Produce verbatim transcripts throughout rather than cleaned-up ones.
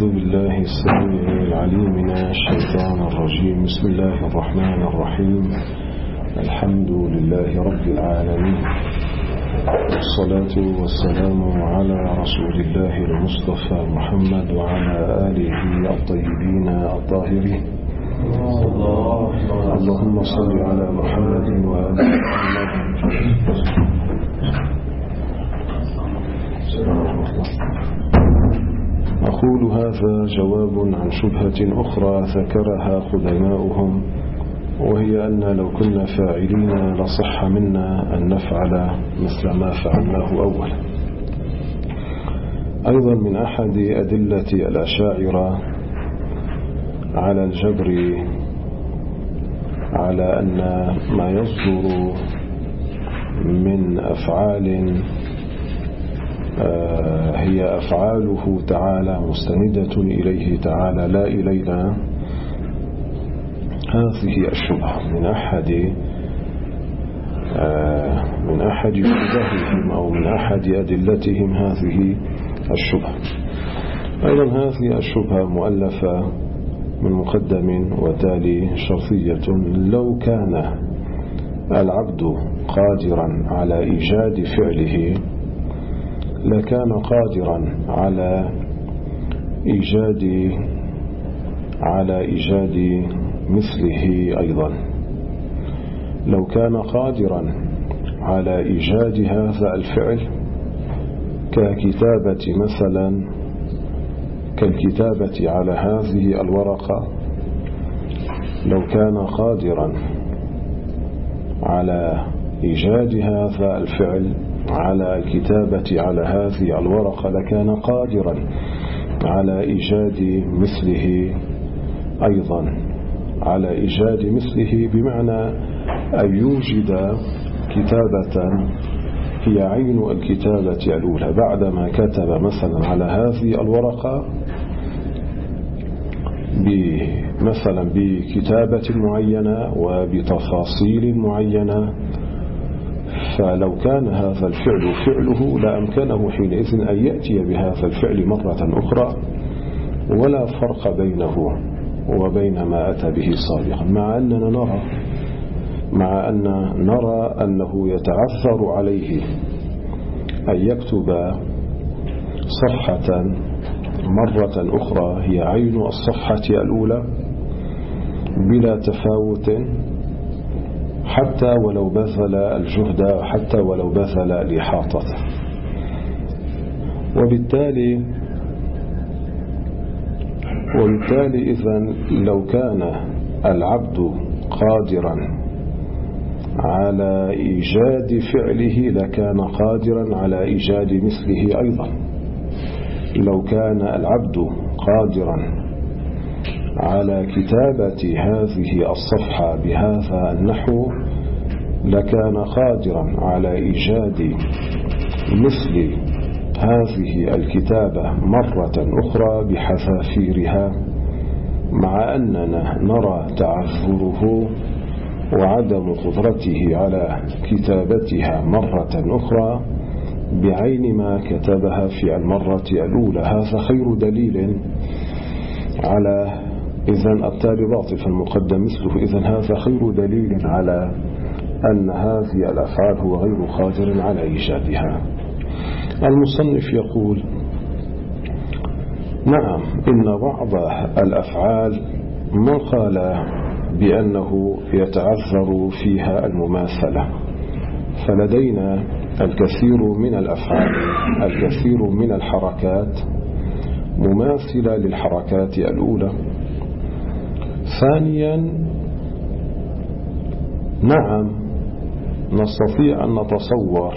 أعوذ بالله السميع العليم من الشيطان الرجيم. بسم الله الرحمن الرحيم. الحمد لله رب العالمين، والصلاة والسلام على رسول الله المصطفى محمد وعلى آله الطيبين الطاهرين. اللهم صل على محمد وآل محمد. أقول هذا جواب عن شبهة أخرى ذكرها قدماؤهم، وهي أن لو كنا فاعلين لصح منا أن نفعل مثل ما فعلناه أولا. أيضا من أحد أدلة الأشاعرة على الجبر على أن ما يصدر من أفعال هي أفعاله تعالى مستندة إليه تعالى لا إلينا، هذه الشبهة من أحد من أحد شبههم أو من أحد أدلتهم هذه الشبهة. أيضا هذه الشبهة مؤلفة من مقدم وتالي شرطية: لو كان العبد قادرا على إيجاد فعله لكان قادرا على إيجاد على إيجاد مثله أيضا. لو كان قادرا على إيجاد هذا الفعل ككتابة مثلا كالكتابة على هذه الورقة، لو كان قادرا على إيجاد هذا الفعل على الكتابة على هذه الورقة لكان قادرا على إيجاد مثله أيضا، على إيجاد مثله بمعنى أن يوجد كتابة هي عين الكتابة الأولى. بعدما كتب مثلا على هذه الورقة مثلا بكتابة معينة وبتفاصيل معينة، فلو كان هذا الفعل فعله لأمكنه حينئذ أن يأتي بهذا الفعل مرة أخرى ولا فرق بينه وبين ما أتى به سابقا، مع أننا نرى مع أن نرى أنه يتعثر عليه أن يكتب صفحة مرة أخرى هي عين الصفحة الأولى بلا تفاوت، حتى ولو بذل الجهد، حتى ولو بذل الإحاطة. وبالتالي وبالتالي إذن لو كان العبد قادرا على إيجاد فعله لكان قادرا على إيجاد مثله أيضا. لو كان العبد قادرا على كتابة هذه الصفحة بهذا النحو لكان قادرا على إيجاد مثل هذه الكتابة مرة أخرى بحذافيرها، مع أننا نرى تعذره وعدم قدرته على كتابتها مرة أخرى بعين ما كتبها في المرة الأولى. هذا خير دليل على إذن التالي باطل فالمقدم مثله. إذن هذا خير دليل على أن هذه الأفعال هو غير قادر على إيجادها. المصنف يقول: نعم، إن بعض الأفعال من قال بأنه يتعذر فيها المماثلة، فلدينا الكثير من الأفعال الكثير من الحركات مماثلة للحركات الأولى. ثانيا، نعم نستطيع أن نتصور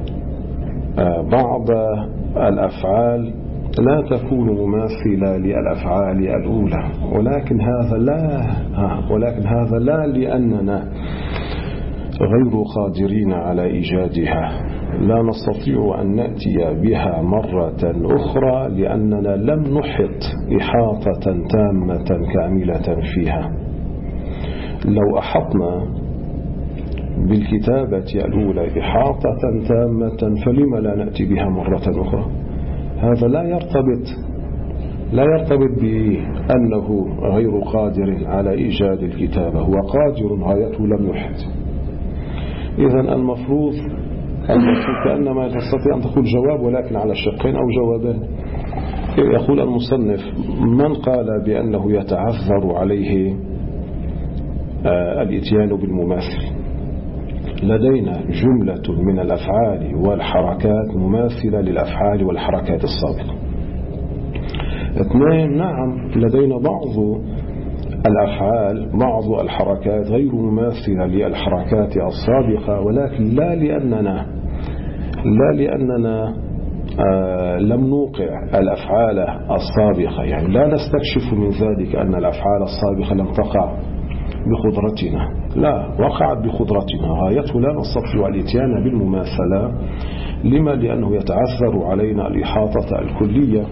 بعض الأفعال لا تكون مماثلة للأفعال الأولى، ولكن هذا لا ولكن هذا لا لأننا غير قادرين على إيجادها، لا نستطيع أن نأتي بها مرة أخرى لأننا لم نحط إحاطة تامة كاملة فيها. لو أحطنا بالكتابة الأولى إحاطة تامة فلما لا نأتي بها مرة أخرى؟ هذا لا يرتبط لا يرتبط بأنه غير قادر على إيجاد الكتابة، هو قادر غايته لم يحد. إذن المفروض المفروض كأنما تستطيع أن تقول جواب ولكن على شقين أو جوابين. يقول المصنف: من قال بأنه يتعذر عليه الاتيان بالمماثل، لدينا جملة من الأفعال والحركات مماثلة للأفعال والحركات السابقة. اثنين، نعم لدينا بعض الأفعال بعض الحركات غير مماثلة للحركات السابقة، ولكن لا لأننا لا لأننا آه لم نوقع الأفعال السابقة، يعني لا نستكشف من ذلك أن الأفعال السابقة لم تقع بقدرتنا، لا، وقعت بقدرتنا، غايته لا نستطيع الاتيان بالمماثلة. لما؟ لأنه يتعذر علينا الإحاطة الكلية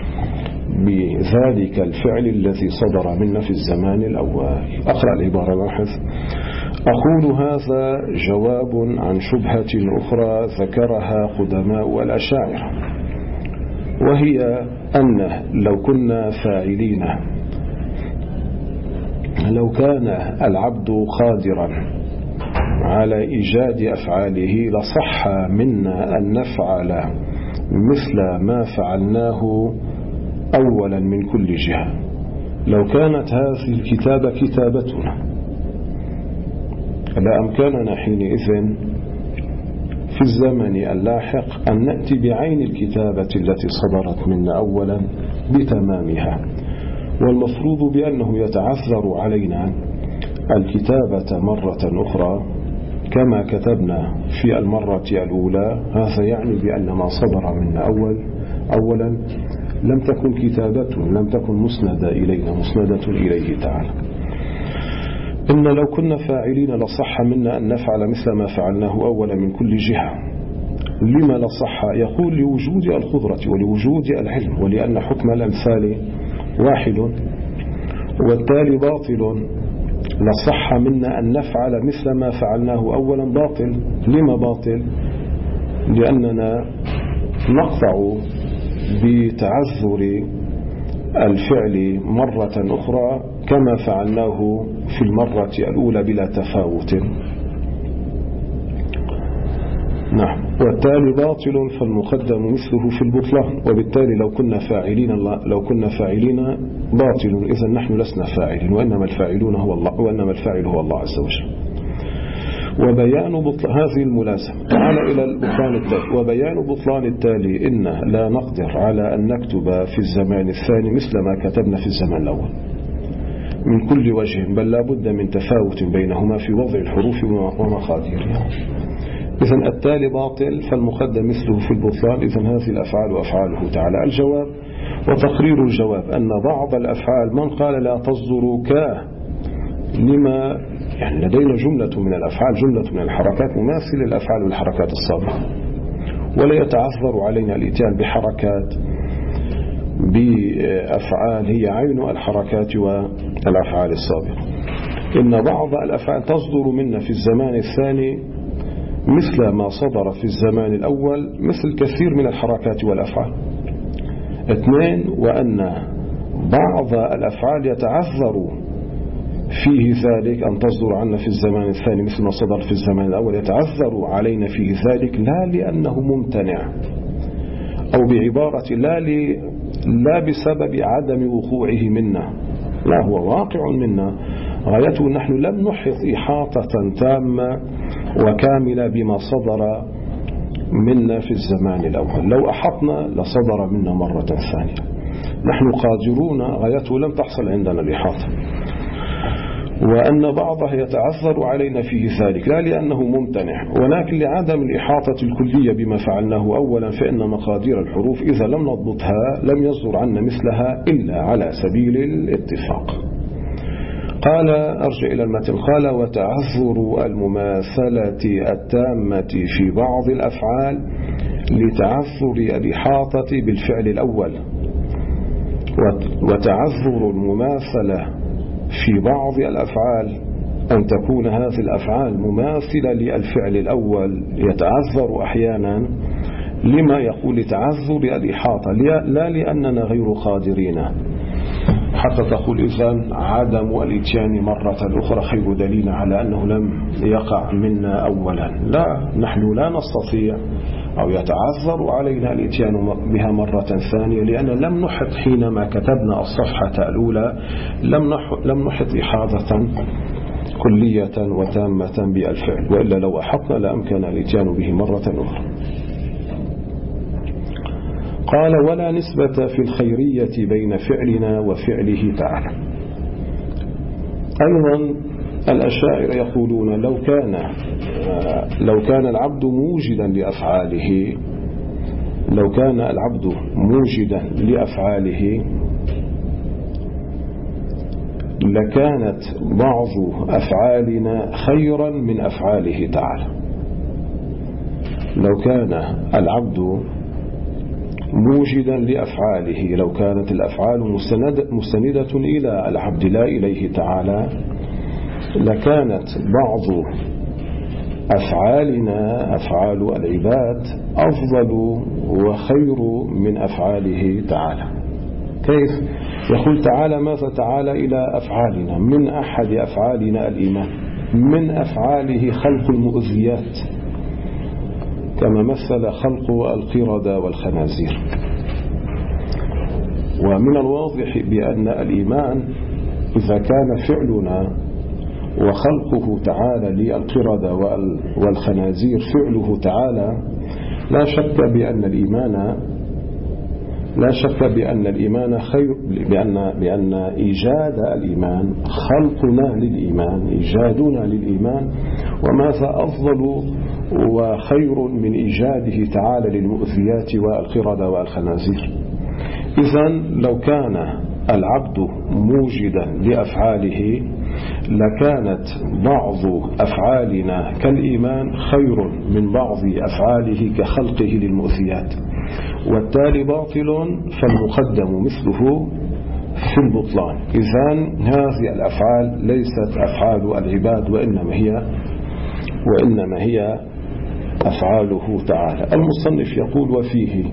بذلك الفعل الذي صدر منا في الزمان الأول. أقرأ العبارة، لاحظ: أقول هذا جواب عن شبهة أخرى ذكرها قدماء الأشاعرة، وهي أن لو كنا فاعلين لو كان العبد قادرا على إيجاد أفعاله لصح منا أن نفعل مثل ما فعلناه أولا من كل جهة. لو كانت هذه الكتابة كتابتنا لأمكننا حينئذ في الزمن اللاحق أن نأتي بعين الكتابة التي صدرت منا أولا بتمامها. والمفروض بأنه يتعذر علينا الكتابة مرة أخرى كما كتبنا في المرة الأولى. هذا يعني بأن ما صدر منا أول أولا لم تكن كتابته، لم تكن مسندة إلينا، مسندة إليه تعالى. إن لو كنا فاعلين لصح منا أن نفعل مثل ما فعلناه أولا من كل جهة. لما لصح؟ يقول: لوجود القدرة ولوجود العلم، ولأن حكم الأمثال واحد والتالي باطل. لصح منا أن نفعل مثل ما فعلناه أولا باطل. لما باطل؟ لأننا نقطع بتعذر الفعل مرة أخرى كما فعلناه في المرة الأولى بلا تفاوت. نعم، والتالي باطل فالمقدم مثله في البطلان. وبالتالي لو كنا فاعلين لو كنا فاعلين باطل، إذن نحن لسنا فاعلين، وإنما الفاعلون هو الله، وإنما الفاعل هو الله عز وجل. وبيان بطلان هذه الملازمة. تعال إلى البطلان التالي. وبيان بطلان التالي: إن لا نقدر على أن نكتب في الزمان الثاني مثل ما كتبنا في الزمان الأول من كل وجه، بل لا بد من تفاوت بينهما في وضع الحروف ومقاديرها. إذن التالي باطل فالمقدم مثله في البطلان. إذن هذه الأفعال أفعاله تعالى. الجواب وتقرير الجواب أن بعض الأفعال من قال لا تصدر كاه. لما؟ يعني لدينا جملة من الأفعال، جملة من الحركات مماثلة للأفعال والحركات السابقة، ولا يتعذر علينا الاتيان بحركات بأفعال هي عين الحركات والأفعال السابقة. إن بعض الأفعال تصدر منا في الزمان الثاني مثل ما صدر في الزمان الأول، مثل كثير من الحركات والأفعال. اثنين، وأن بعض الأفعال يتعذر فيه ذلك أن تصدر عنا في الزمان الثاني مثل ما صدر في الزمان الأول، يتعذر علينا فيه ذلك لا لأنه ممتنع، أو بعبارة لا, ل... لا بسبب عدم وقوعه منا، لا، هو واقع منا. غايته نحن لم نحط إحاطة تامة وكاملة بما صدر منا في الزمان الأول. لو أحطنا لصدر منا مرة ثانية. نحن قادرون، غايته لم تحصل عندنا الإحاطة. وأن بعضها يتعذر علينا فيه ذلك لا لأنه ممتنع، ولكن لعدم الإحاطة الكلية بما فعلناه أولا، فإن مقادير الحروف إذا لم نضبطها لم يصدر عنا مثلها إلا على سبيل الاتفاق. قال أرجع إلى المتن. قال: وتعذر المماثلة التامة في بعض الأفعال لتعذر الإحاطة بالفعل الأول، وتعذر المماثلة في بعض الأفعال أن تكون هذه الأفعال مماثلة للفعل الأول يتعذر أحيانا لما يقول لتعذر الإحاطة، لا لأننا غير قادرين حتى تقول إذن عدم الإتيان مرة أخرى خير دليل على أنه لم يقع منا أولا. لا، نحن لا نستطيع أو يتعذر علينا الإتيان بها مرة ثانية، لأن لم نحط حينما كتبنا الصفحة الأولى لم نحط إحاطة كلية وتامة بالفعل، وإلا لو أحطنا لأمكن الإتيان به مرة أخرى. قال ولا نسبة في الخيرية بين فعلنا وفعله تعالى. أيضا الأشاعرة يقولون لو كان لو كان العبد موجدا لأفعاله لو كان العبد موجدا لأفعاله لكانت بعض أفعالنا خيرا من أفعاله تعالى. لو كان العبد موجدا لأفعاله، لو كانت الأفعال مستندة إلى العبد لا إليه تعالى، لكانت بعض أفعالنا أفعال العباد أفضل وخير من أفعاله تعالى. كيف؟ يقول تعالى ماذا تعالى إلى أفعالنا؟ من أحد أفعالنا الإيمان، من أفعاله خلق المؤذيات كما مثل خلق القردة والخنازير. ومن الواضح بأن الإيمان إذا كان فعلنا وخلقه تعالى للقردة والخنازير فعله تعالى، لا شك بأن الإيمان لا شك بأن الإيمان خير، بأن بأن إيجاد الإيمان خلقنا للإيمان إيجادنا للإيمان، وماذا أفضل وخير من إيجاده تعالى للمؤذيات والقردة والخنازير. إذن لو كان العبد موجدا لأفعاله لكانت بعض أفعالنا كالإيمان خير من بعض أفعاله كخلقه للمؤذيات، والتالي باطل فالمقدم مثله في البطلان. إذن هذه الأفعال ليست أفعال العباد وإنما هي وإنما هي أفعاله تعالى. المصنف يقول وفيه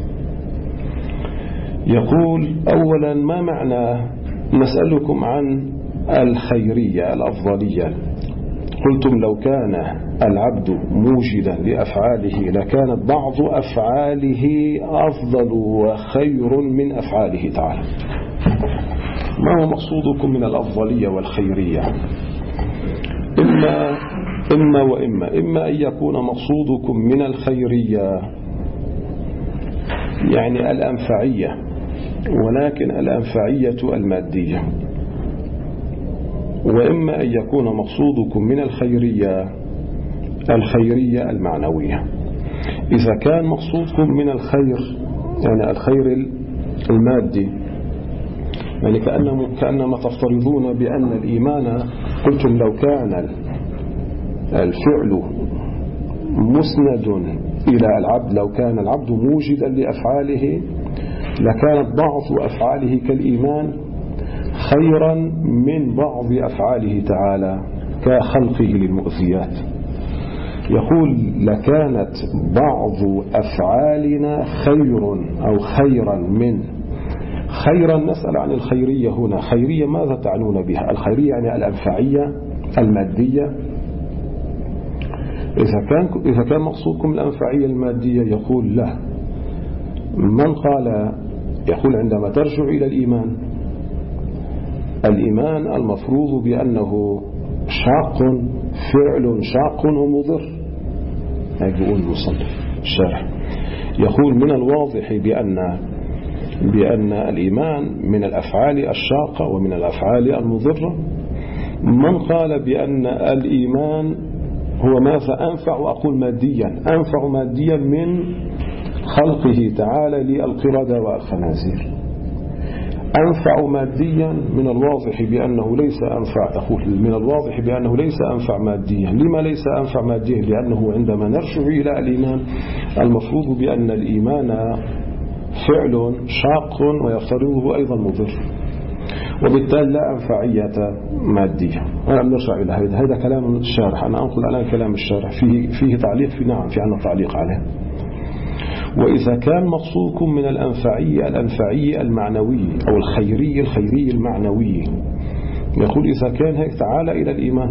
يقول أولا ما معنى نسألكم عن الخيرية الأفضلية. قلتم لو كان العبد موجدا لأفعاله لكانت بعض أفعاله أفضل وخير من أفعاله تعالى. ما هو مقصودكم من الأفضلية والخيرية؟ إما إما وإما إما أن يكون مقصودكم من الخيرية يعني الأنفعية، ولكن الأنفعية المادية، وإما أن يكون مقصودكم من الخيرية الخيرية المعنوية. إذا كان مقصودكم من الخير يعني الخير المادي، يعني كأنما تفترضون بأن الإيمان، قلتم لو كان الفعل مسند إلى العبد، لو كان العبد موجدا لأفعاله لكانت بعض أفعاله كالإيمان خيرا من بعض أفعاله تعالى كخلقه للمؤذيات. يقول لكانت بعض أفعالنا خير أو خيرا من. خيرا نسأل عن الخيرية هنا، خيرية ماذا تعنون بها؟ الخيرية يعني الأنفعية المادية. إذا كان إذا كان مقصودكم الأنفعية المادية يقول لا. من قال يقول عندما ترجع إلى الإيمان، الإيمان المفروض بأنه شاق، فعل شاق ومضر. يقول المصنف الشارح يقول من الواضح بأن بأن الإيمان من الأفعال الشاقة ومن الأفعال المضرة. من قال بأن الإيمان هو ماذا أنفع، وأقول ماديا، أنفع ماديا من خلقه تعالى للقردة والخنازير، أنفع ماديا. من الواضح بأنه ليس أنفع، أقول من الواضح بأنه ليس أنفع ماديا. لما ليس أنفع ماديا؟ لأنه عندما نرجع إلى الإيمان المفروض بأن الإيمان فعل شاق ويفترضه أيضا مضر، وبالتالي لا أنفعية مادية. أنا نرجع إلى هذا هذا كلام الشارح، أنا أنقل الآن كلام الشارح، فيه فيه تعليق، في نعم في عنا تعليق عليه. وإذا كان مقصودكم من الأنفعي الأنفعي المعنوي أو الخيري الخيري المعنوي، يقول إذا كان هيك تعالى إلى الإيمان.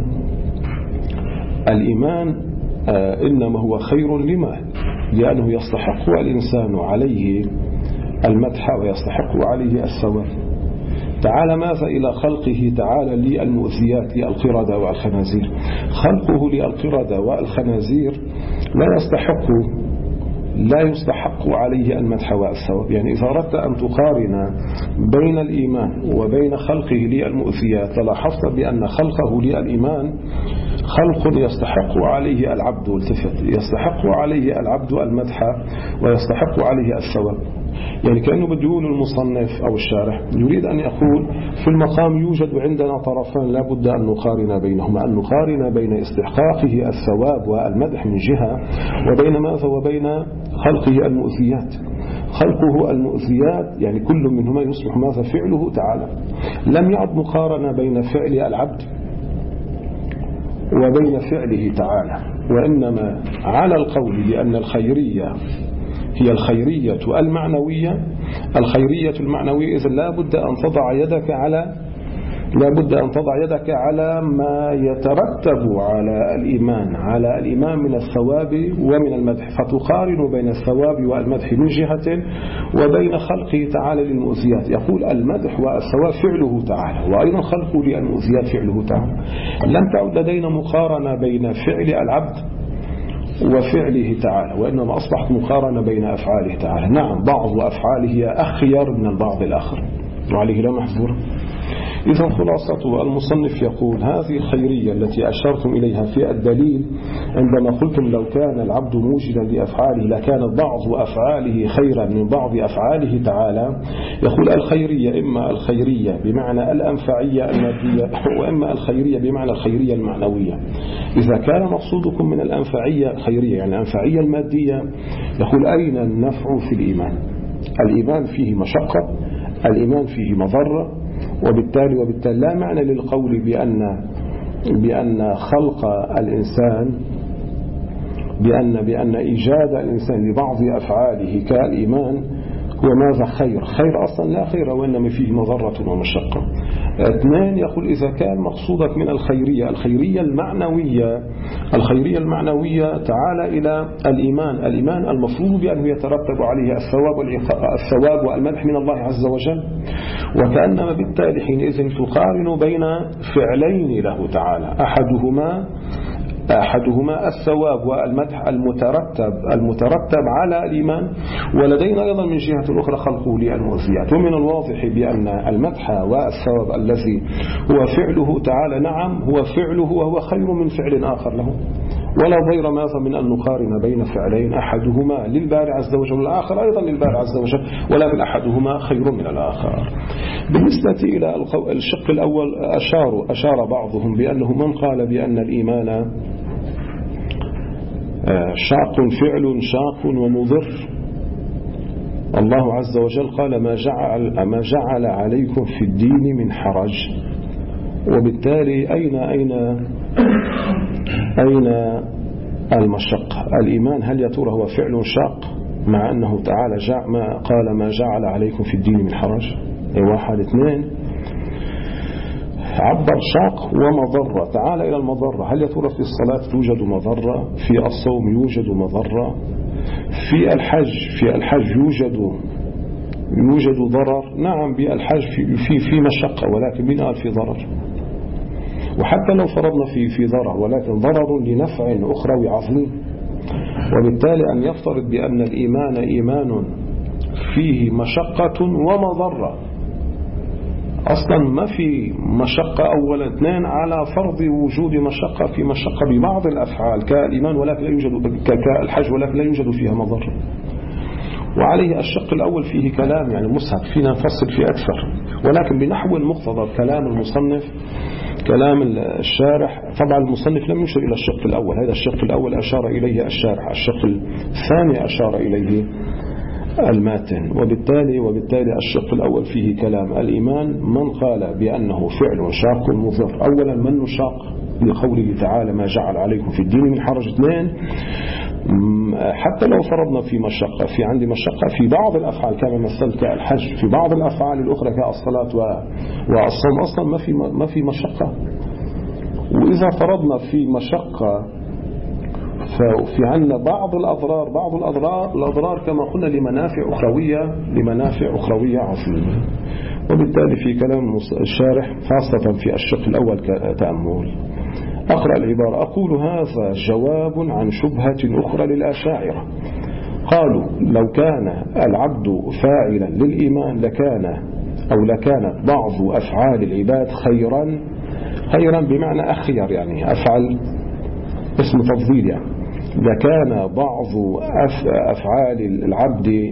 الإيمان آه إنما هو خير لما؟ لأنه يستحق الإنسان عليه المدح ويستحق عليه الثواب. تعالى ماذا إلى خلقه؟ تعالى للمؤذيات للقردة والخنازير. خلقه للقردة والخنازير لا يستحق لا يستحق عليه المدح والثواب. يعني إذا أردت أن تقارن بين الإيمان وبين خلقه للمؤذيات لاحظت بأن خلقه للإيمان خلق يستحق عليه العبد التفت يستحق عليه العبد المدح ويستحق عليه الثواب. يعني كأنه بده يقول المصنف أو الشارح يريد أن يقول في المقام يوجد عندنا طرفان لا بد أن نقارن بينهما، أن نقارن بين استحقاقه الثواب والمدح من جهة وبين ماذا وبين خلقه المؤذيات. خلقه المؤذيات يعني كل منهما يصبح ماذا فعله تعالى. لم يعد مقارنة بين فعل العبد وبين فعله تعالى، وإنما على القول بأن الخيرية هي الخيرية المعنوية. الخيرية المعنوية إذن لا بد أن تضع يدك على لا بد أن تضع يدك على ما يترتب على الإيمان على الإيمان من الثواب ومن المدح، فتقارن بين الثواب والمدح من جهة وبين خلقه تعالى للمؤذيات. يقول المدح والثواب فعله تعالى، وأيضا خلقه للمؤذيات فعله تعالى. لم تعد لدينا مقارنة بين فعل العبد وفعله تعالى، وإنما أصبحت مقارنة بين أفعاله تعالى. نعم بعض أفعاله أخير من البعض الآخر وعليه لا محظور. إذا خلاصة المصنف يقول هذه الخيرية التي أشرتم إليها في الدليل عندما قلتم لو كان العبد موجدا لأفعاله لكان بعض أفعاله خيرا من بعض أفعاله تعالى. يقول الخيرية إما الخيرية بمعنى الأنفعية المادية وإما الخيرية بمعنى الخيرية المعنوية. إذا كان مقصودكم من الأنفعية الخيرية يعني الأنفعية المادية، يقول أين النفع في الإيمان؟ الإيمان فيه مشقة، الإيمان فيه مضرة، وبالتالي وبالتالي لا معنى للقول بأن بأن خلق الإنسان بأن بأن إيجاد الإنسان لبعض أفعاله كالإيمان هو ماذا خير. خير أصلا لا خير وإنما فيه مضرة ومشقة. اثنين يقول إذا كان مقصودك من الخيرية الخيرية المعنوية الخيرية المعنوية تعالى إلى الإيمان. الإيمان المفروض بأنه يترتب عليه الثواب الثواب والمدح من الله عز وجل، وكأنما بالتالي حينئذ تقارن بين فعلين له تعالى، أحدهما أحدهما الثواب والمدح المترتب المترتب على الإيمان، ولدينا أيضا من جهة أخرى خلقه للمؤذيات. ومن الواضح بأن المدح والثواب الذي هو فعله تعالى نعم هو فعله وهو خير من فعل آخر له، ولا ضير ماذا من أن نقارن بين فعلين أحدهما للباري عز وجل والآخر أيضا للباري عز وجل، ولكن أحدهما خير من الآخر. بالنسبة إلى الشق الأول أشار, أشار بعضهم بأنه من قال بأن الإيمان شاق فعل شاق ومضر. الله عز وجل قال ما جعل, ما جعل عليكم في الدين من حرج، وبالتالي أين أين أين المشقة؟ الإيمان هل يا ترى هو فعل شاق مع أنه تعالى جاء ما قال ما جعل عليكم في الدين من حرج؟ أي واحد اثنين عبر شاق ومضرة. تعال إلى المضرة، هل يا ترى في الصلاة توجد مضرة؟ في الصوم يوجد مضرة؟ في الحج في الحج يوجد يوجد ضرر؟ نعم بالحج في في في مشقة، ولكن من قال في ضرر؟ وحتى لو فرضنا في في ضرر ولكن ضرر لنفع أخروي عظيم. وبالتالي أن يفترض بأن الإيمان إيمان فيه مشقة ومضرة، أصلا ما في مشقة أولا. اثنين على فرض وجود مشقة في مشقة ببعض الأفعال كالإيمان ولكن لا يوجد كالحج ولكن لا يوجد فيها مضرة. وعليه الشق الأول فيه كلام يعني مسهب فينا نفصل فيه أكثر، ولكن بنحو المقتضى كلام المصنف كلام الشارح. طبعا المصنف لم يشر إلى الشق الأول، هذا الشق الأول أشار إليه الشارح، الشق الثاني أشار إليه الماتن. وبالتالي وبالتالي الشق الأول فيه كلام الإيمان من قال بأنه فعل شاق مضر. أولا من نشاق لقوله تعالى ما جعل عليكم في الدين من حرج. اثنين حتى لو فرضنا في مشقة، في عندي مشقة في بعض الأفعال كما مثلت كالحج، في بعض الأفعال الأخرى كالصلاة والصوم أصلا ما في ما في مشقة. وإذا فرضنا في مشقة ففي عندنا بعض الأضرار بعض الأضرار الأضرار كما قلنا لمنافع أخروية لمنافع أخروية عظيمة. وبالتالي في كلام الشارح خاصة في الشق الأول كتأمل. أقرأ العبارة: أقول هذا جواب عن شبهة أخرى للأشاعرة. قالوا لو كان العبد فاعلا للإيمان لكان أو لكانت بعض أفعال العباد خيرا خيرا بمعنى أخير، يعني أفعل اسم تفضيل، يعني لكان بعض أفعال العبد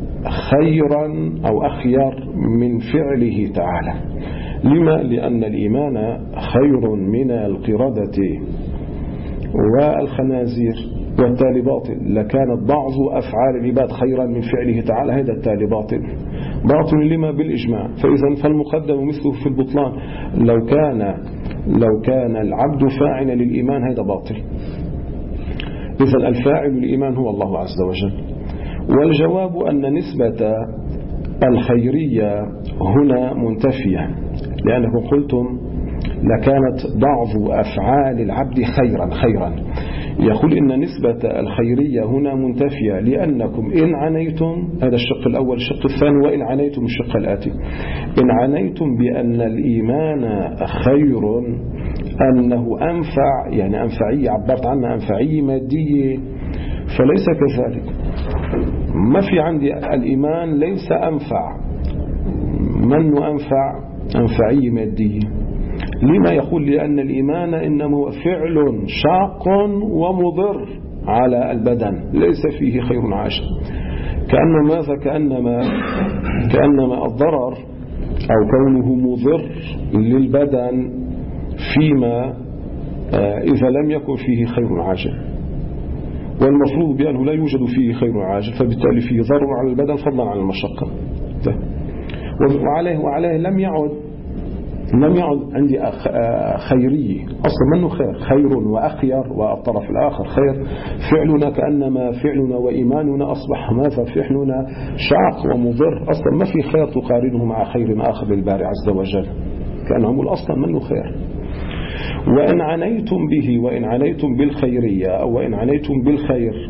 خيرا أو أخير من فعله تعالى. لما؟ لأن الإيمان خير من القردة والخنازير، والتالي باطل. لكانت بعض أفعال العباد خيرا من فعله تعالى، هذا التالي باطل باطل لما بالإجماع. فإذا فالمقدم مثله في البطلان. لو كان لو كان العبد فاعلا للإيمان هذا باطل. إذا الفاعل للإيمان هو الله عز وجل. والجواب أن نسبة الخيرية هنا منتفية، لأنكم قلتم لكانت بعض أفعال العبد خيرا خيرا يقول إن نسبة الخيرية هنا منتفية، لأنكم إن عنيتم، هذا الشق الأول. الشق الثاني: وإن عنيتم الشق الآتي، إن عنيتم بأن الإيمان خير أنه أنفع، يعني أنفعية عبرت عنها أنفعية مادية، فليس كذلك. ما في عندي الإيمان ليس أنفع، من أنفع أنفعية مادية. لما؟ يقول لأن الإيمان إنما هو فعل شاق ومضر على البدن، ليس فيه خير عاجل. كأنما ماذا؟ كأنما كأنما الضرر أو كونه مضر للبدن فيما إذا لم يكن فيه خير عاجل، والمفروض بأنه لا يوجد فيه خير عاجل، فبالتالي فيه ضرر على البدن فضلا عن المشقة. وعليه وعليه لم يعد لم يعد عندي خيرية أصلا، منه خير خير وأخير، والطرف الآخر خير. فعلنا كأنما فعلنا وإيماننا أصبح ماذا؟ فعلنا شاق ومضر، أصلا ما في خير تقارنه مع خير آخر للباري عز وجل، كأنهم أصلا منه خير. وإن عنيتم به، وإن عنيتم بالخيرية، أو وإن عنيتم بالخير،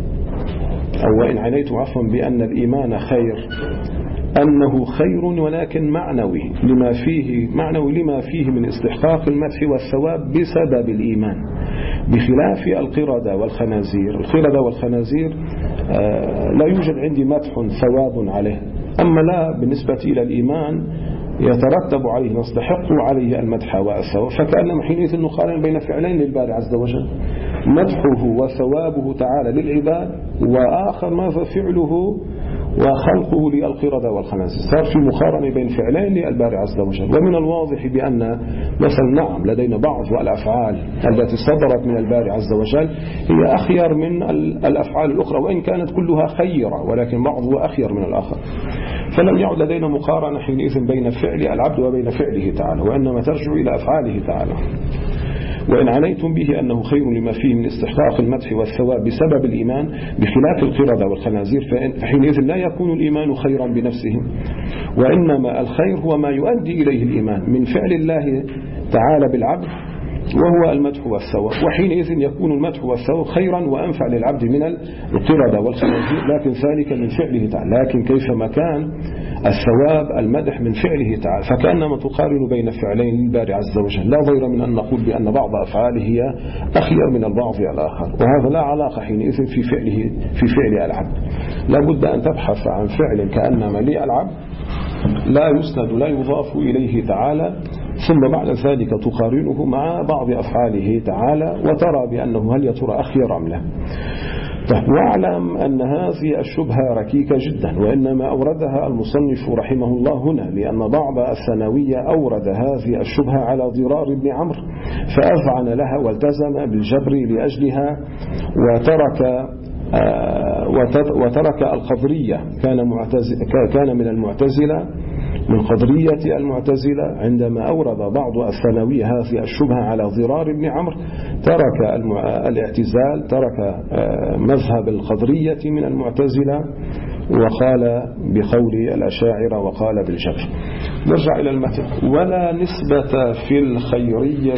أو وإن عنيتم عفوا بأن الإيمان خير، أنه خير ولكن معنوي، لما فيه معنوي لما فيه من استحقاق المدح والثواب بسبب الإيمان، بخلاف القردة والخنازير. القردة والخنازير لا يوجد عندي مدح ثواب عليه، أما لا بالنسبة إلى الإيمان يترتب عليه نستحق عليه المدح والثواب. فكأنما حينئذ نقارن بين فعلين للباري عز وجل، مدحه وثوابه تعالى للعباد، وآخر ماذا؟ فعله وخلقه للقردة والخنازير. صار في مقارنة بين فعلين للباري عز وجل. ومن الواضح بأن مثلا نعم لدينا بعض الأفعال التي صدرت من الباري عز وجل هي أخير من الأفعال الأخرى، وإن كانت كلها خيرة، ولكن بعضها أخير من الآخر. فلم يعد لدينا مقارنة حينئذ بين فعل العبد وبين فعله تعالى، وإنما ترجع إلى أفعاله تعالى. وإن عنيتم به أنه خير لما فيه من استحقاق المدح والثواب بسبب الإيمان، بخلاف القردة والخنازير، فحينئذ لا يكون الإيمان خيرا بنفسه، وإنما الخير هو ما يؤدي إليه الإيمان من فعل الله تعالى بالعبد، وهو المدح والثواب. وحينئذ يكون المدح والثواب خيرا وأنفع للعبد من القردة والخنازير، لكن ذلك من فعله تعالى. لكن كيفما كان الثواب المدح من فعله تعالى، فكأنما تقارن بين فعلين للباري عز وجل، لا غير من أن نقول بأن بعض أفعاله هي أخير من البعض الآخر، وهذا لا علاقة حينئذ في فعله في فعل العبد. لا بد أن تبحث عن فعل كأنما للعبد لا يسند لا يضاف إليه تعالى، ثم بعد ذلك تقارنه مع بعض أفعاله تعالى وترى بأنه هل يترى أخير أم لا. واعلم أن هذه الشبهة ركيكة جدا، وإنما أوردها المصنف رحمه الله هنا لأن بعض الثانوية أورد هذه الشبهة على ضرار بن عمرو فأذعن لها والتزم بالجبر لأجلها، وترك وترك القدرية، كان كان من المعتزلة من قدرية المعتزلة عندما أورد بعض الثانوية هذه الشبهة على ضرار بن عمرو ترك الاعتزال، ترك مذهب القدرية من المعتزلة وقال بقول الأشاعرة وقال بالجبر. نرجع إلى المتن. ولا نسبة في الخيرية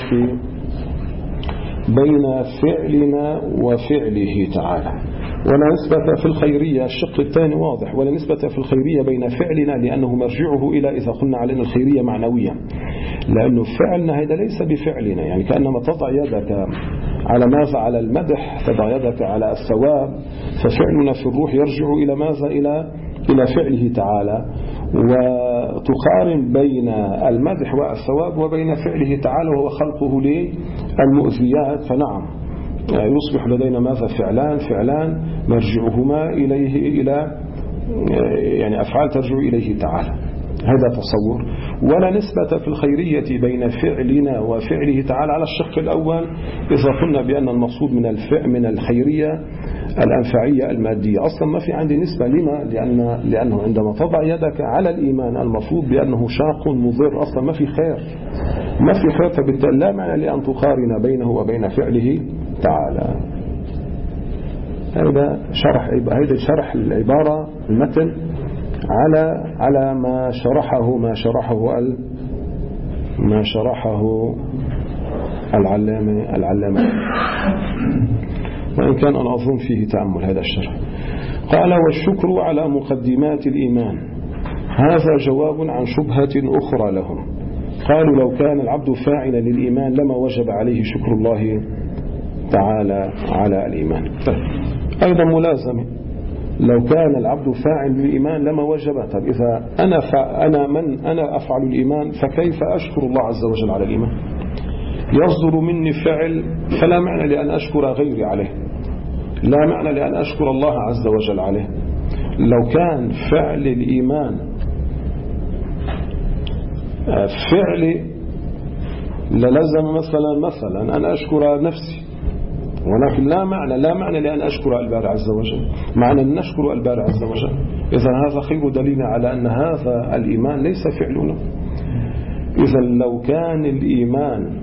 بين فعلنا وفعله تعالى. ولا نسبة في الخيرية، الشق الثاني واضح، ولا نسبة في الخيرية بين فعلنا لأنه مرجعه إلى إذا قلنا على أن الخيرية معنوية، لأنه فعلنا هذا ليس بفعلنا، يعني كأنما تضع يدك على ماذا؟ على المدح، تضع يدك على الثواب، ففعلنا في الروح يرجع إلى ماذا؟ إلى إلى فعله تعالى. وتقارن بين المدح والثواب وبين فعله تعالى وهو خلقه للمؤذيات، فنعم يصبح لدينا ماذا؟ فعلان فعلان مرجعهما إليه، إلى يعني أفعال ترجع إليه تعالى. هذا تصور. ولا نسبة في الخيرية بين فعلنا وفعله تعالى على الشق الأول إذا قلنا بأن المقصود من الفعل من الخيرية الأنفعية المادية. أصلا ما في عندي نسبة. لما؟ لأن لأنه عندما تضع يدك على الإيمان المفروض بأنه شاق مضر، أصلا ما في خير، ما في خير، فبالتالي لا معنى لأن تقارن بينه وبين فعله تعالى. هذا شرح هذا شرح العبارة المتن على على ما شرحه ما شرحه ال ما شرحه العلامة العلامة وإن كان أنا أظن فيه تأمل هذا الشرح. قال: والشكر على مقدمات الإيمان. هذا جواب عن شبهة أخرى لهم. قالوا: لو كان العبد فاعلا للإيمان لما وجب عليه شكر الله تعالى على الإيمان. أيضا ملازمة، لو كان العبد فاعل للإيمان لما وجب. طب إذا أنا أنا من أنا أفعل الإيمان فكيف أشكر الله عز وجل على الإيمان؟ يصدر مني فعل فلا معنى لأن أشكر غيري عليه، لا معنى لأن أشكر الله عز وجل عليه. لو كان فعل الإيمان فعل للزم مثلا مثلا أن أشكر نفسي، ولكن لا معنى لا معنى لأن أشكر الباري عز وجل، معنى أن نشكر الباري عز وجل. إذا هذا خير دليل على أن هذا الإيمان ليس فعلنا. إذا لو كان الإيمان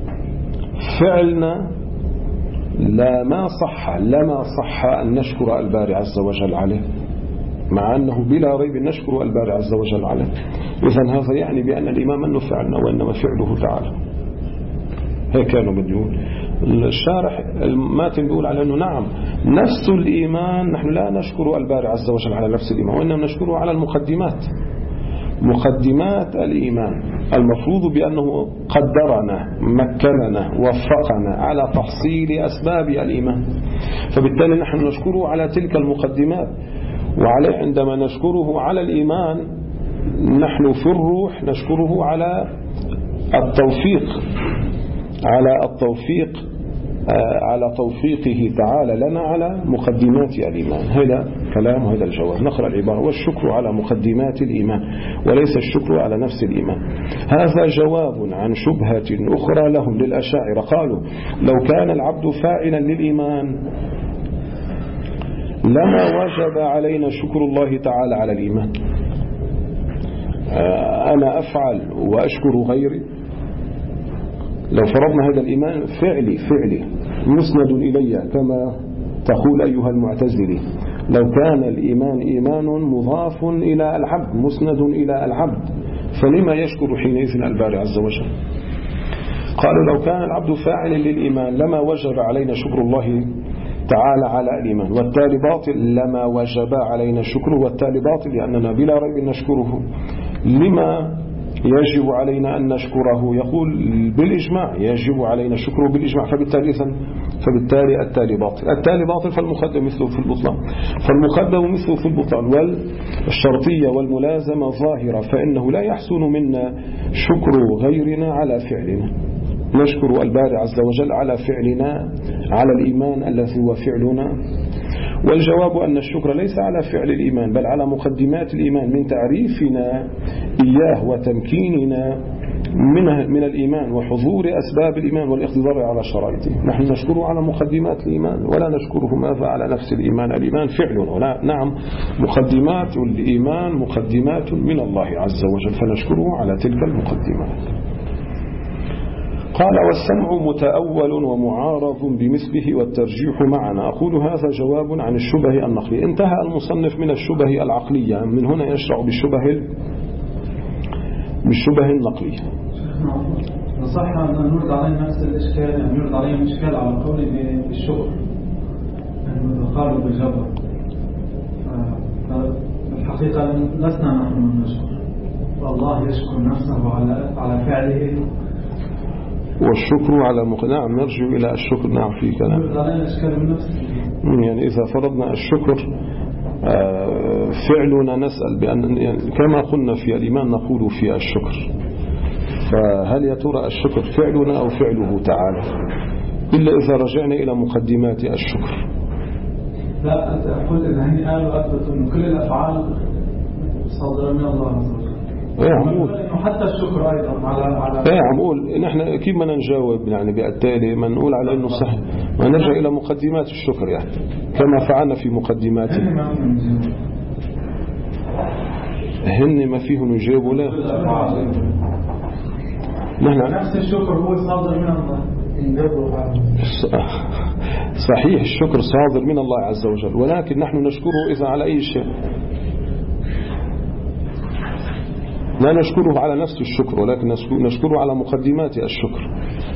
فعلنا لا ما صح لما صح أن نشكر الباري عز وجل عليه، مع أنه بلا ريب نشكر الباري عز وجل عليه. إذا هذا يعني بأن الإيمان منه فعلنا وإنما فعله تعالى. هيك كانوا بديون. الشارح الماتن بيقول على أنه نعم نفس الإيمان نحن لا نشكر الباري عز وجل على نفس الإيمان، وإنما نشكره على المقدمات، مقدمات الإيمان. المفروض بأنه قدرنا مكننا وفقنا على تحصيل أسباب الإيمان، فبالتالي نحن نشكره على تلك المقدمات. وعليه عندما نشكره على الإيمان نحن في الروح نشكره على التوفيق، على التوفيق على توفيقه تعالى لنا على مقدمات الإيمان. هذا كلام وهذا الجواب. نقرأ العبارة: والشكر على مقدمات الإيمان وليس الشكر على نفس الإيمان. هذا جواب عن شبهة أخرى لهم للأشاعرة. قالوا: لو كان العبد فاعلا للإيمان لما وجب علينا شكر الله تعالى على الإيمان. أنا أفعل وأشكر غيري. لو فرضنا هذا الإيمان فعلي فعلي مسند إلي كما تقول أيها المعتزلي، لو كان الإيمان إيمان مضاف إلى العبد مسند إلى العبد فلما يشكر حينئذ الباري عز وجل؟ قالوا: لو كان العبد فاعلا للإيمان لما وجب علينا شكر الله تعالى على الإيمان، والتالي باطل. لما وجب علينا شكره والتالي باطل لأننا بلا ريب نشكره. لما يجب علينا أن نشكره؟ يقول بالإجماع يجب علينا شكره بالإجماع، فبالتالي فبالتالي التالي باطل. التالي باطل فالمقدم مثله في البطلان، فالمقدم مثله في البطلان. والشرطية والملازمة ظاهرة، فإنه لا يحسن منا شكر غيرنا على فعلنا. نشكر الباري عز وجل على فعلنا على الإيمان الذي هو فعلنا. والجواب أن الشكر ليس على فعل الإيمان بل على مقدمات الإيمان من تعريفنا إياه وتمكيننا من من الإيمان وحضور أسباب الإيمان والاقتدار على شرائطه. نحن نشكره على مقدمات الإيمان ولا نشكره ماذا على نفس الإيمان. الإيمان فعل ولا نعم مقدمات الإيمان مقدمات من الله عز وجل فنشكره على تلك المقدمات. قال والسمع متأول ومعارض بمثله والترجيح معنا. أقول هذا جواب عن الشبه النقلية. انتهى المصنف من الشبه العقلية، من هنا يشرع بالشبه بالشبه النقلية. صح أن نرد عليه نفس الإشكال، أن نرد عليه الإشكال على قوله بالشكر أنه يقارب بالجبر. الحقيقة لسنا نحن من نشكر، والله يشكر نفسه على على فعله. والشكر على مق... نعم نرجع إلى الشكر. نعم في كلام يعني إذا فرضنا الشكر فعلنا نسأل بأن يعني كما قلنا في الإيمان نقول في الشكر، فهل يا ترى الشكر فعلنا أو فعله تعالى؟ إلا إذا رجعنا إلى مقدمات الشكر. لا أنت أقول إذا هني قالوا أثبتوا أن كل الأفعال صادرة من الله عز وجل. ايه عمول حتى الشكر ايضا على على ايه عمول نحن كيف بدنا نجاوب يعني بالتالي ما نقول على انه صحيح ما نرجع الى مقدمات الشكر يعني كما فعلنا في مقدماته. هن ما فيه نجاوب لا نحن نفس الشكر هو صادر من الله. صحيح الشكر صادر من الله عز وجل، ولكن نحن نشكره إذا على أي شيء لا نشكره على نفس الشكر، ولكن نشكره على مقدمات الشكر.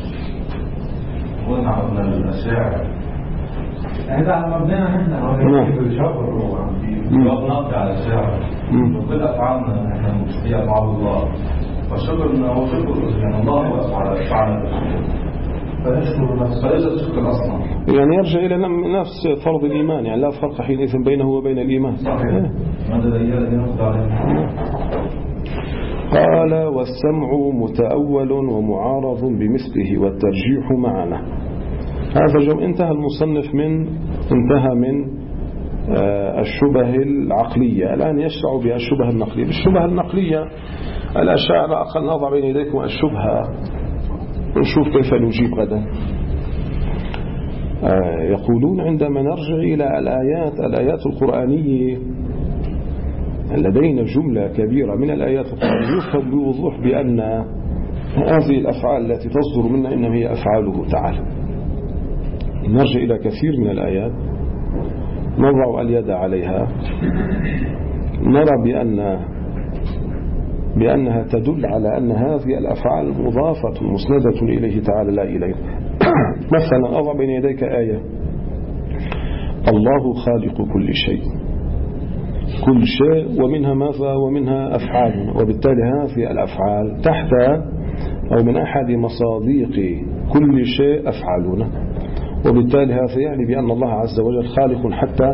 ونعم الأشياء هذا على مبنانا نحن في الشكر ونقضي على الأشياء وكل أفعالنا نحن مستيع مع الله، والشكر هو شكر يعني الله هو أفعالنا فنشكر نفسه فليس الشكر أصلا يعني يرجع إلى نفس فرض الإيمان، يعني لا فرق حينئذ بينه وبين الإيمان. صحيح. ماذا دليل ينقض عليه؟ قال والسمع متأول ومعارض بمثله والترجيح معنا. هذا جو انتهى المصنف من انتهى من الشبه العقلية. الآن يشرع بها الشبه النقلية. بالشبه النقلية الأشاعرة أقل نضع بين يديكم الشبهة نشوف كيف نجيب غدا. يقولون عندما نرجع إلى الآيات الآيات القرآنية لدينا جملة كبيرة من الآيات القرآنية يفهم بوضوح بأن هذه الأفعال التي تصدر منا إنما هي أفعاله تعالى. نرجع إلى كثير من الآيات نضع اليد عليها نرى بأن بأنها تدل على أن هذه الأفعال مضافة مسندة إليه تعالى لا إليه. مثلا أضع بين يديك آية الله خالق كل شيء، كل شيء ومنها ماذا ومنها أفعال، وبالتالي هذه الأفعال تحت أو من أحد مصاديق كل شيء أفعالنا، وبالتالي هذا يعني بأن الله عز وجل خالق حتى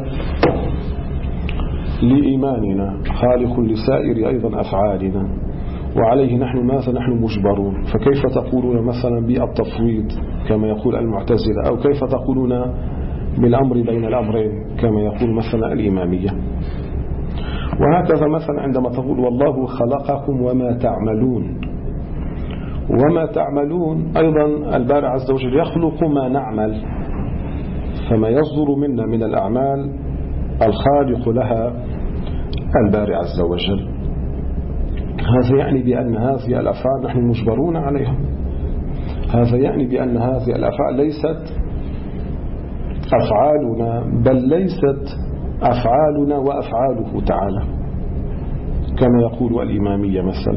لإيماننا، خالق لسائر أيضا أفعالنا، وعليه نحن ماذا نحن مجبرون. فكيف تقولون مثلا بالتفويض كما يقول المعتزلة، أو كيف تقولون بالأمر بين الأمرين كما يقول مثلا الإمامية. وهكذا مثلا عندما تقول والله خلقكم وما تعملون، وما تعملون أيضا الباري عز وجل يخلق ما نعمل، فما يصدر منا من الأعمال الخالق لها الباري عز وجل. هذا يعني بأن هذه الأفعال نحن مجبرون عليها. هذا يعني بأن هذه الأفعال ليست أفعالنا بل ليست أفعالنا وأفعاله تعالى كما يقول الإمامية مثلا.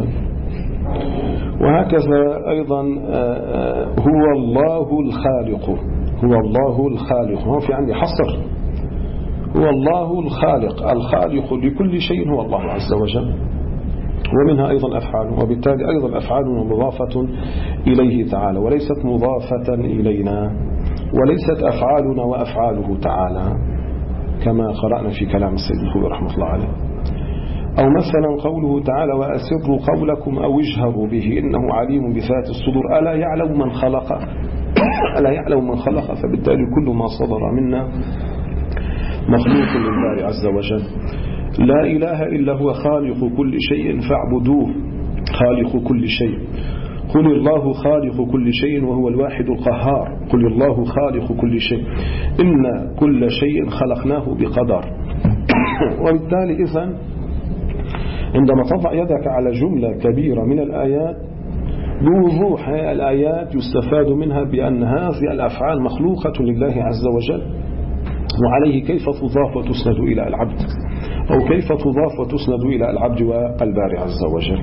وهكذا أيضا هو الله الخالق، هو الله الخالق، هو في عندي حصر، هو الله الخالق، الخالق لكل شيء هو الله عز وجل، ومنها أيضا أفعاله، وبالتالي أيضا أفعالنا مضافة إليه تعالى وليست مضافة إلينا، وليست أفعالنا وأفعاله تعالى كما قرأنا في كلام السيد الخوي رحمة الله عليه. أو مثلا قوله تعالى وأسروا قولكم أو اجهروا به إنه عليم بذات الصدور ألا يعلم من خلق، ألا يعلم من خلق، فبالتالي كل ما صدر منا مخلوق للباري عز وجل. لا إله إلا هو خالق كل شيء فاعبدوه، خالق كل شيء. قل الله خالق كل شيء وهو الواحد القهار، قل الله خالق كل شيء، إن كل شيء خلقناه بقدر. وبالتالي إذن عندما تضع يدك على جملة كبيرة من الآيات بوضوح، الآيات يستفاد منها بأن هذه الأفعال مخلوقة لله عز وجل، وعليه كيف تضاف وتسند إلى العبد، أو كيف تضاف وتسند إلى العبد والباري عز وجل.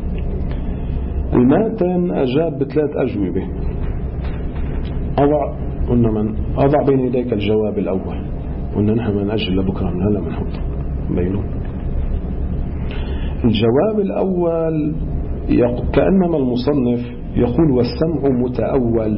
الماتن أجاب بثلاث أجوبة. أضع قلنا من أضع بين يديك الجواب الأول، قلنا نحن من أجل لبكرة من هلا منحط بينه. الجواب الأول كأنما المصنف يقول والسمع متأول،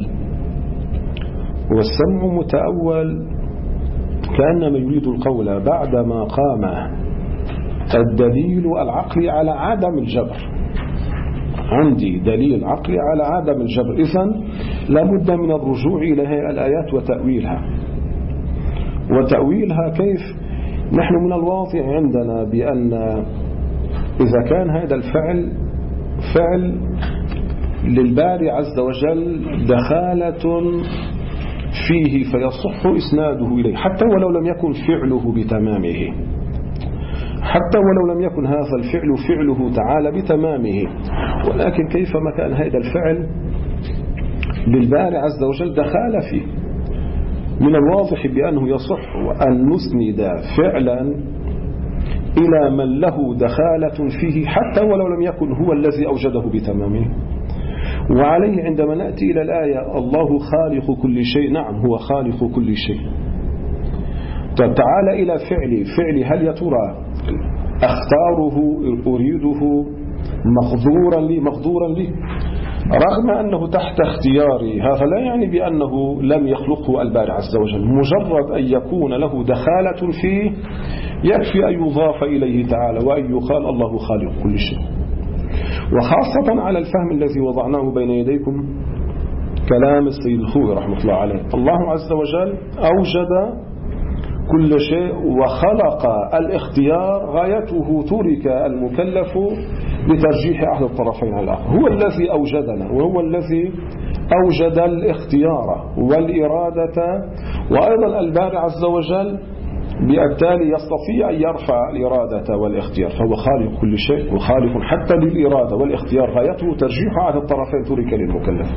والسمع متأول كأنما يريد القول بعدما قام الدليل العقلي على عدم الجبر. عندي دليل عقلي على عدم الجبر، إذن لابد من الرجوع إلى هذه الآيات وتأويلها. وتأويلها كيف؟ نحن من الواضح عندنا بأن إذا كان هذا الفعل فعل للباري عز وجل دخالة فيه فيصح إسناده إليه، حتى ولو لم يكن فعله بتمامه، حتى ولو لم يكن هذا الفعل فعله تعالى بتمامه، ولكن كيفما كان هذا الفعل للباري عز وجل دخال فيه، من الواضح بأنه يصح أن نسند فعلا إلى من له دخالة فيه حتى ولو لم يكن هو الذي أوجده بتمامه. وعليه عندما نأتي إلى الآية الله خالق كل شيء، نعم هو خالق كل شيء. طب تعال إلى فعلي، فعلي هل يا ترى أختاره أريده مقدورا لي مقدورا لي رغم أنه تحت اختياري، هذا لا يعني بأنه لم يخلقه الباري عز وجل، مجرد أن يكون له دخالة فيه يكفي أن يضاف إليه تعالى وأن يقال الله خالق كل شيء. وخاصة على الفهم الذي وضعناه بين يديكم كلام السيد الخوي رحمه الله عليه، الله عز وجل أوجد كل شيء وخلق الاختيار، غايته ترك المكلف بترجيح أحد الطرفين على الآخر. هو الذي أوجدنا وهو الذي أوجد الاختيار والإرادة، وأيضا الباري عز وجل بالتالي يستطيع أن يرفع الإرادة والاختيار، فهو خالق كل شيء وخالق حتى للإرادة والاختيار، غايته ترجيح أحد الطرفين ترك للمكلف.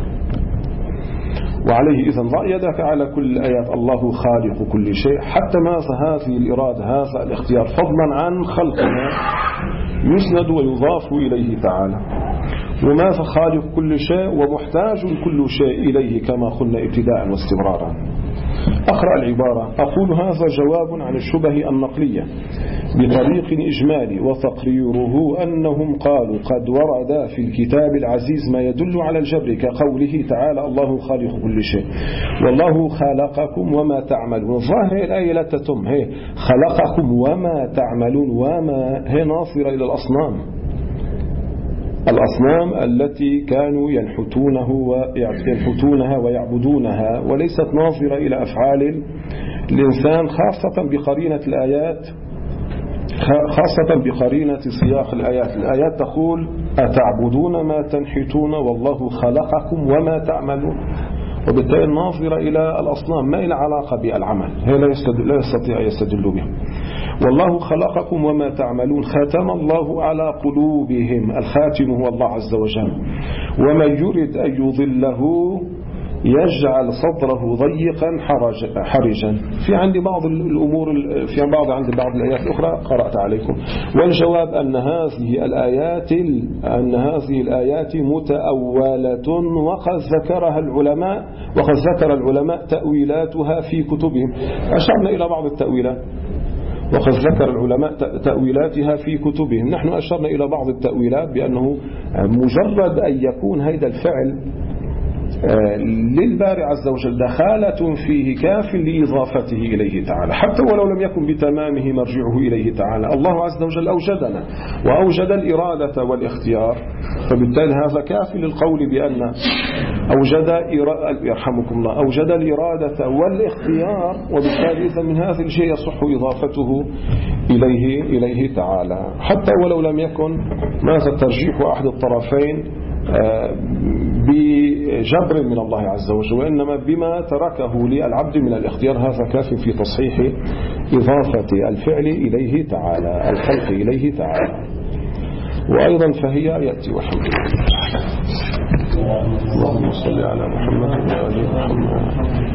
وعليه إذن ضع يدك على كل الآيات الله خالق كل شيء، حتى ماذا هذه الإرادة هذا الاختيار فضلا عن خلقنا يسند ويضاف إليه تعالى. وماذا خالق كل شيء ومحتاج كل شيء إليه كما قلنا ابتداء واستمرارا. أقرأ العبارة، أقول هذا جواب عن الشبه النقلية بطريق إجمالي، وتقريره أنهم قالوا قد ورد في الكتاب العزيز ما يدل على الجبر كقوله تعالى الله خالق كل شيء والله خلقكم وما تعملون. ظاهر الآية لا تتم، هي خلقكم وما تعملون، وما هي ناصرة إلى الأصنام، الأصنام التي كانوا ينحتونه وينحتونها ويعبدونها، وليست ناظرة إلى أفعال الإنسان، خاصة بقرينة الآيات، خاصة بقرينة سياق الآيات. الآيات تقول أتعبدون ما تنحتون والله خلقكم وما تعملون، وبالتالي ناظرة إلى الأصنام ما إلى علاقة بالعمل، هي لا يستطيع أن يستدل بها. والله خلقكم وما تعملون، ختم الله على قلوبهم، الخاتم هو الله عز وجل، ومن يرد أن يضله يجعل صدره ضيقا حرجا. في عندي بعض الأمور، في بعض عند بعض الآيات الأخرى قرأت عليكم. والجواب أن هذه الآيات أن هذه الآيات متأولة، وقد ذكرها العلماء وقد ذكر العلماء تأويلاتها في كتبهم. أشرنا إلى بعض التأويلات وقد ذكر العلماء تأويلاتها في كتبهم. نحن أشرنا إلى بعض التأويلات بأنه مجرد أن يكون هذا الفعل للباري عز وجل دخالة فيه كاف لإضافته إليه تعالى، حتى ولو لم يكن بتمامه مرجعه إليه تعالى. الله عز وجل أوجدنا وأوجد الإرادة والاختيار، فبالتالي هذا كاف للقول بأن أوجد إرا... يرحمكم الله أوجد الإرادة والاختيار، وبالتالي إذا من هذا الشيء يصح إضافته إليه إليه تعالى، حتى ولو لم يكن ماذا ترجيح أحد الطرفين بجبر من الله عز وجل، وإنما بما تركه للعبد من الاختيار، هذا كاف في تصحيح إضافة الفعل إليه تعالى، الخلق إليه تعالى. وأيضا فهي يأتي والحمد لله. اللهم صل على محمد وعلى آل محمد.